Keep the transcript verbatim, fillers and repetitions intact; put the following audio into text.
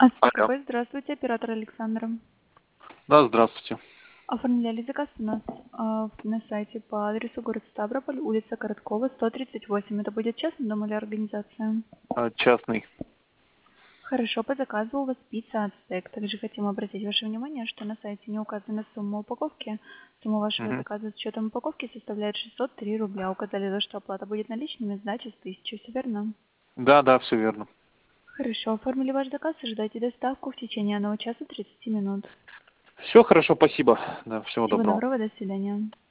Алло. Астротройбой, здравствуйте, оператор Александра. Да, здравствуйте. Оформляли заказ у нас а, на сайте по адресу город Ставрополь, улица Короткова, сто тридцать восемь. Это будет частный дом или организация? А, Частный. Хорошо, по заказу у вас пицца Ацтек. Также хотим обратить ваше внимание, что на сайте не указана сумма упаковки. Сумма вашего Мгм. заказа с учетом упаковки составляет шестьсот три рубля. Указали, за что оплата будет наличными, сдача с тысячи. Все верно? Да, да, все верно. Хорошо, оформили ваш заказ, ожидайте доставку в течение одного часа тридцати минут. Все хорошо, спасибо. Да, всего Всего доброго. доброго, до свидания.